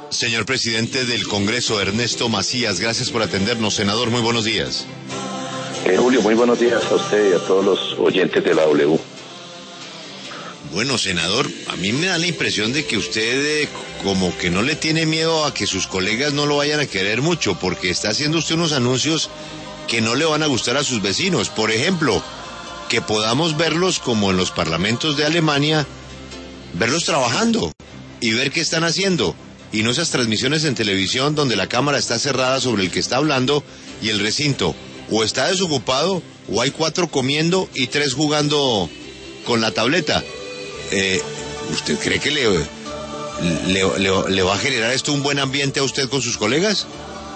Señor presidente del Congreso, Ernesto Macías, gracias por atendernos. Senador, muy buenos días. Julio, muy buenos días a usted y a todos los oyentes de la W. Bueno, senador, a mí me da la impresión de que usted como que no le tiene miedo a que sus colegas no lo vayan a querer mucho, porque está haciendo usted unos anuncios que no le van a gustar a sus vecinos. Por ejemplo, que podamos verlos como en los parlamentos de Alemania, verlos trabajando y ver qué están haciendo. Y no esas transmisiones en televisión donde la cámara está cerrada sobre el que está hablando y el recinto o está desocupado o hay 4 comiendo y 3 jugando con la tableta. ¿Usted cree que le va a generar esto un buen ambiente a usted con sus colegas?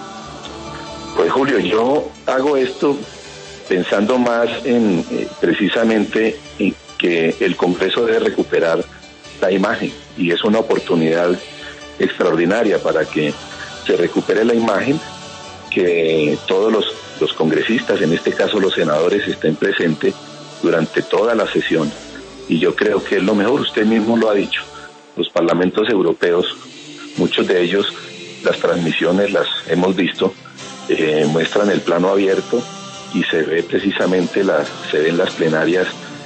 Pues Julio, yo hago esto pensando más en precisamente en que el Congreso debe recuperar la imagen y es una oportunidad extraordinaria para que se recupere la imagen, que todos los congresistas, en este caso los senadores, estén presentes durante toda la sesión. Y yo creo que es lo mejor, usted mismo lo ha dicho, los parlamentos europeos, muchos de ellos, las transmisiones las hemos visto, muestran el plano abierto y se ve precisamente se ven las plenarias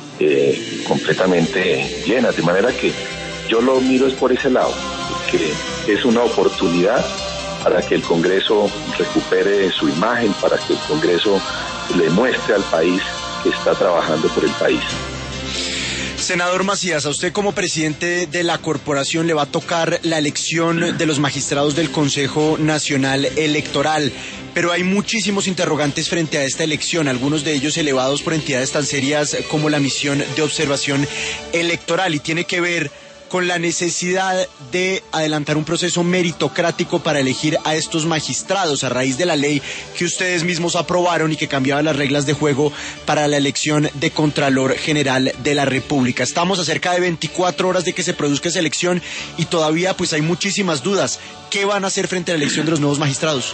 completamente llenas, de manera que yo lo miro es por ese lado, que es una oportunidad para que el Congreso recupere su imagen, para que el Congreso le muestre al país que está trabajando por el país. Senador Macías, a usted como presidente de la corporación le va a tocar la elección de los magistrados del Consejo Nacional Electoral, pero hay muchísimos interrogantes frente a esta elección, algunos de ellos elevados por entidades tan serias como la Misión de Observación Electoral, y tiene que ver con la necesidad de adelantar un proceso meritocrático para elegir a estos magistrados a raíz de la ley que ustedes mismos aprobaron y que cambiaba las reglas de juego para la elección de Contralor General de la República. Estamos a cerca de 24 horas de que se produzca esa elección y todavía pues hay muchísimas dudas. ¿Qué van a hacer frente a la elección de los nuevos magistrados?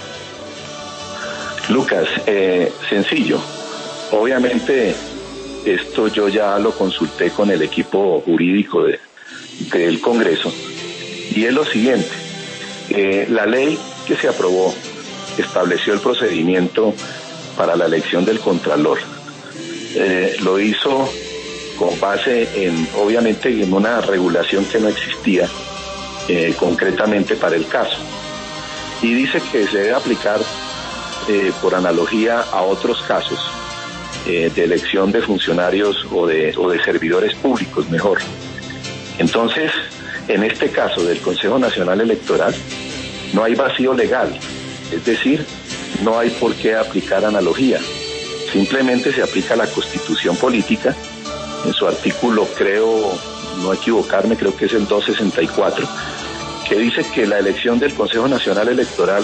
Lucas, sencillo. Obviamente esto yo ya lo consulté con el equipo jurídico del Congreso, y es lo siguiente: la ley que se aprobó estableció el procedimiento para la elección del Contralor. Lo hizo con base obviamente en una regulación que no existía concretamente para el caso, y dice que se debe aplicar por analogía a otros casos de elección de funcionarios o de servidores públicos, mejor. Entonces, en este caso del Consejo Nacional Electoral, no hay vacío legal, es decir, no hay por qué aplicar analogía, simplemente se aplica la Constitución Política, en su artículo, creo, no equivocarme, creo que es el 264, que dice que la elección del Consejo Nacional Electoral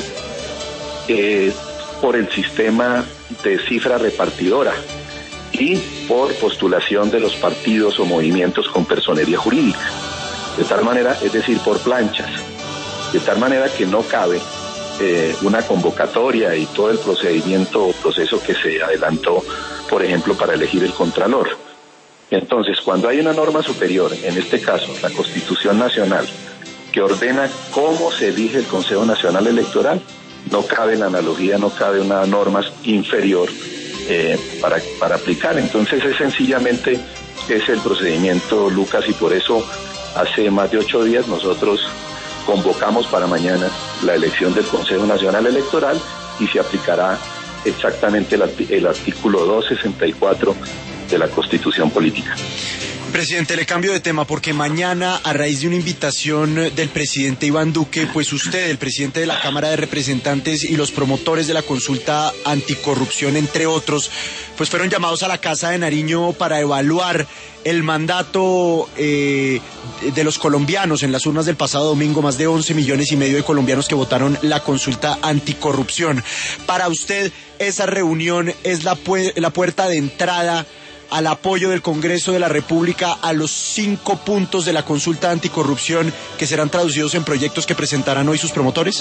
es por el sistema de cifra repartidora y por postulación de los partidos o movimientos con personería jurídica, de tal manera, es decir, por planchas, de tal manera que no cabe una convocatoria y todo el procedimiento o proceso que se adelantó, por ejemplo, para elegir el Contralor. Entonces, cuando hay una norma superior, en este caso la Constitución Nacional, que ordena cómo se elige el Consejo Nacional Electoral, no cabe la analogía, no cabe una norma inferior para aplicar. Entonces es sencillamente es el procedimiento, Lucas, y por eso hace más de 8 días nosotros convocamos para mañana la elección del Consejo Nacional Electoral y se aplicará exactamente el artículo 264 de la Constitución Política. Presidente, le cambio de tema porque mañana, a raíz de una invitación del presidente Iván Duque, pues usted, el presidente de la Cámara de Representantes y los promotores de la consulta anticorrupción, entre otros, pues fueron llamados a la Casa de Nariño para evaluar el mandato de los colombianos en las urnas del pasado domingo, más de 11,5 millones de colombianos que votaron la consulta anticorrupción. Para usted, esa reunión es la puerta de entrada al apoyo del Congreso de la República a los 5 puntos de la consulta anticorrupción que serán traducidos en proyectos que presentarán hoy sus promotores?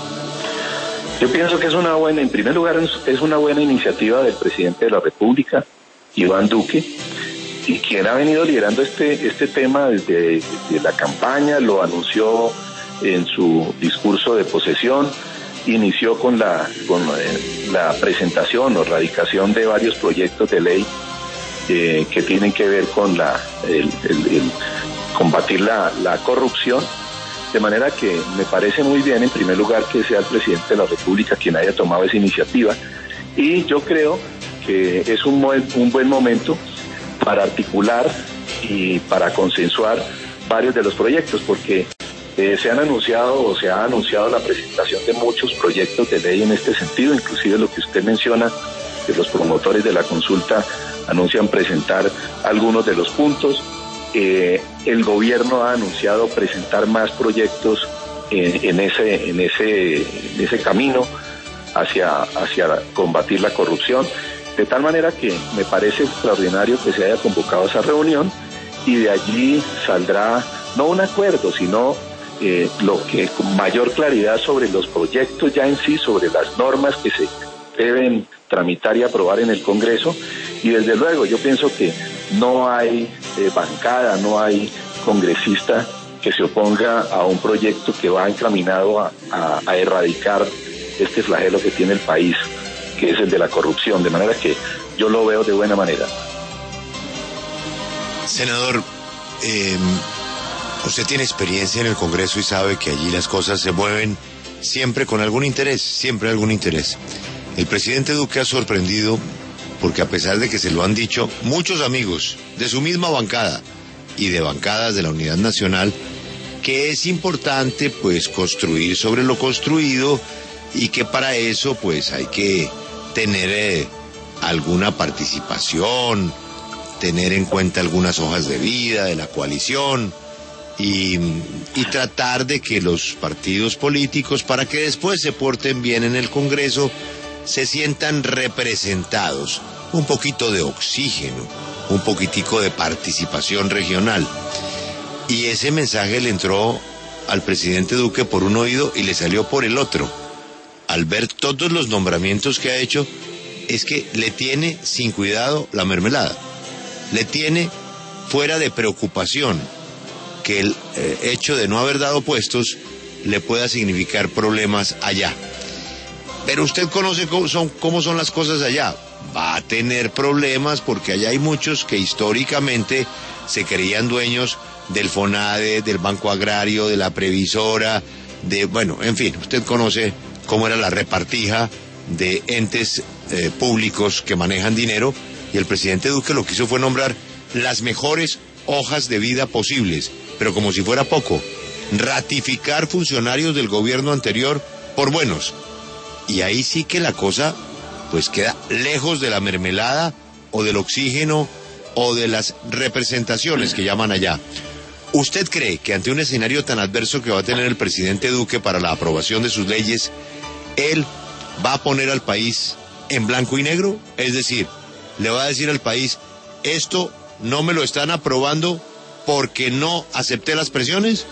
Yo pienso que en primer lugar, es una buena iniciativa del presidente de la República, Iván Duque, y quien ha venido liderando este tema desde la campaña, lo anunció en su discurso de posesión inició con la presentación o radicación de varios proyectos de ley que tienen que ver con el combatir la corrupción, de manera que me parece muy bien, en primer lugar, que sea el presidente de la República quien haya tomado esa iniciativa, y yo creo que es un buen momento para articular y para consensuar varios de los proyectos, porque se ha anunciado la presentación de muchos proyectos de ley en este sentido, inclusive lo que usted menciona, que los promotores de la consulta anuncian presentar algunos de los puntos. El gobierno ha anunciado presentar más proyectos en ese camino hacia combatir la corrupción, de tal manera que me parece extraordinario que se haya convocado esa reunión, y de allí saldrá no un acuerdo, sino lo que con mayor claridad sobre los proyectos ya en sí, sobre las normas que se deben tramitar y aprobar en el Congreso. Y desde luego yo pienso que no hay bancada, no hay congresista que se oponga a un proyecto que va encaminado a erradicar este flagelo que tiene el país, que es el de la corrupción, de manera que yo lo veo de buena manera. Senador, usted tiene experiencia en el Congreso y sabe que allí las cosas se mueven siempre con algún interés, siempre algún interés. El presidente Duque ha sorprendido porque, a pesar de que se lo han dicho muchos amigos de su misma bancada y de bancadas de la Unidad Nacional, que es importante pues construir sobre lo construido y que para eso pues hay que tener alguna participación, tener en cuenta algunas hojas de vida de la coalición y tratar de que los partidos políticos, para que después se porten bien en el Congreso, se sientan representados, un poquito de oxígeno, un poquitico de participación regional. Y ese mensaje le entró al presidente Duque por un oído y le salió por el otro. Al ver todos los nombramientos que ha hecho, es que le tiene sin cuidado la mermelada. Le tiene fuera de preocupación que el hecho de no haber dado puestos le pueda significar problemas allá. Pero usted conoce cómo son las cosas allá. Va a tener problemas porque allá hay muchos que históricamente se creían dueños del FONADE, del Banco Agrario, de la Previsora, en fin, usted conoce cómo era la repartija de entes públicos que manejan dinero, y el presidente Duque lo que hizo fue nombrar las mejores hojas de vida posibles, pero como si fuera poco, ratificar funcionarios del gobierno anterior por buenos. Y ahí sí que la cosa pues queda lejos de la mermelada o del oxígeno o de las representaciones que llaman allá. ¿Usted cree que ante un escenario tan adverso que va a tener el presidente Duque para la aprobación de sus leyes, él va a poner al país en blanco y negro? Es decir, le va a decir al país, esto no me lo están aprobando porque no acepté las presiones.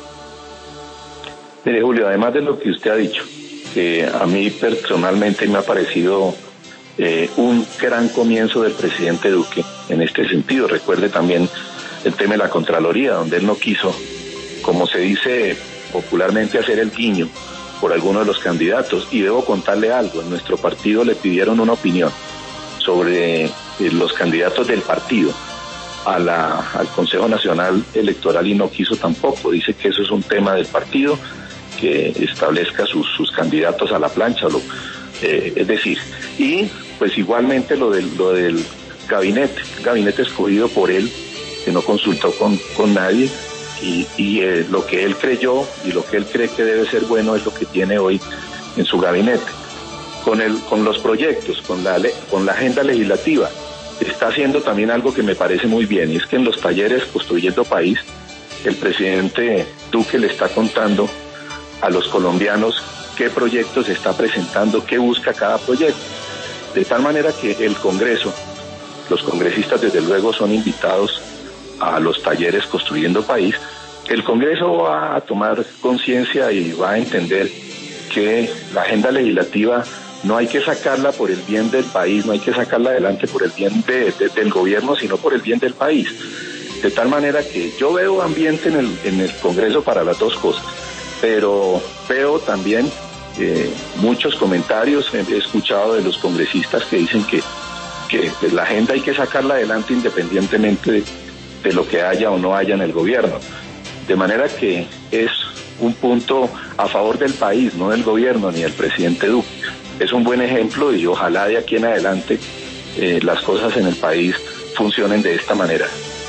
Mire, Julio, además de lo que usted ha dicho, que a mí personalmente me ha parecido un gran comienzo del presidente Duque en este sentido. Recuerde también el tema de la Contraloría, donde él no quiso, como se dice popularmente, hacer el guiño por alguno de los candidatos. Y debo contarle algo, en nuestro partido le pidieron una opinión sobre los candidatos del partido al Consejo Nacional Electoral y no quiso tampoco. Dice que eso es un tema del partido, que establezca sus candidatos a la plancha, es decir, y pues igualmente lo del gabinete escogido por él, que no consultó con nadie, y lo que él creyó y lo que él cree que debe ser bueno es lo que tiene hoy en su gabinete. Con los proyectos, con la agenda legislativa, está haciendo también algo que me parece muy bien, y es que en los talleres Construyendo País, el presidente Duque le está contando a los colombianos qué proyectos se está presentando, qué busca cada proyecto, de tal manera que el Congreso, los congresistas desde luego son invitados a los talleres Construyendo País. El Congreso va a tomar conciencia y va a entender que la agenda legislativa no hay que sacarla por el bien del país, no hay que sacarla adelante por el bien del gobierno, sino por el bien del país. De tal manera que yo veo ambiente en el Congreso para las dos cosas, pero veo también muchos comentarios, he escuchado de los congresistas que dicen que pues, la agenda hay que sacarla adelante independientemente de lo que haya o no haya en el gobierno. De manera que es un punto a favor del país, no del gobierno ni del presidente Duque. Es un buen ejemplo y ojalá de aquí en adelante las cosas en el país funcionen de esta manera.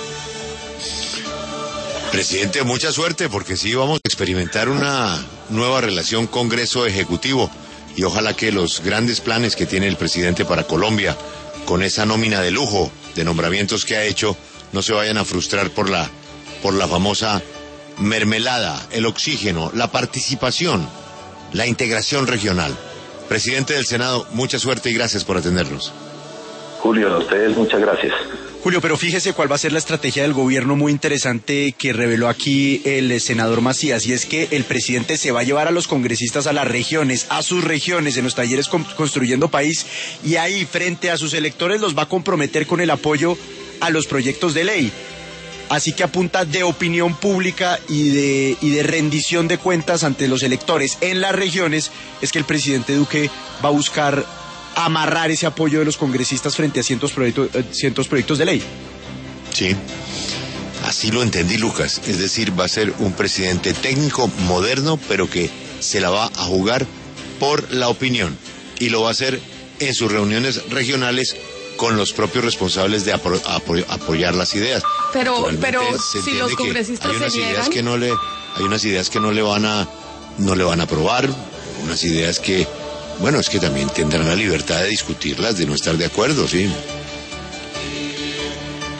Presidente, mucha suerte, porque sí vamos a experimentar una nueva relación Congreso-Ejecutivo y ojalá que los grandes planes que tiene el presidente para Colombia, con esa nómina de lujo de nombramientos que ha hecho, no se vayan a frustrar por la famosa mermelada, el oxígeno, la participación, la integración regional. Presidente del Senado, mucha suerte y gracias por atendernos. Julio, a ustedes muchas gracias. Julio, pero fíjese cuál va a ser la estrategia del gobierno muy interesante que reveló aquí el senador Macías, y es que el presidente se va a llevar a los congresistas a las regiones, a sus regiones, en los talleres Construyendo País, y ahí frente a sus electores los va a comprometer con el apoyo a los proyectos de ley. Así que a punta de opinión pública y de rendición de cuentas ante los electores en las regiones es que el presidente Duque va a buscar amarrar ese apoyo de los congresistas frente a cientos proyectos de ley. Sí, así lo entendí, Lucas. Es decir, va a ser un presidente técnico, moderno, pero que se la va a jugar por la opinión. Y lo va a hacer en sus reuniones regionales con los propios responsables de apoyar las ideas. Pero si los congresistas hay unas se ideas niegan... hay unas ideas que no le van a aprobar, unas ideas que, bueno, es que también tendrán la libertad de discutirlas, de no estar de acuerdo, sí.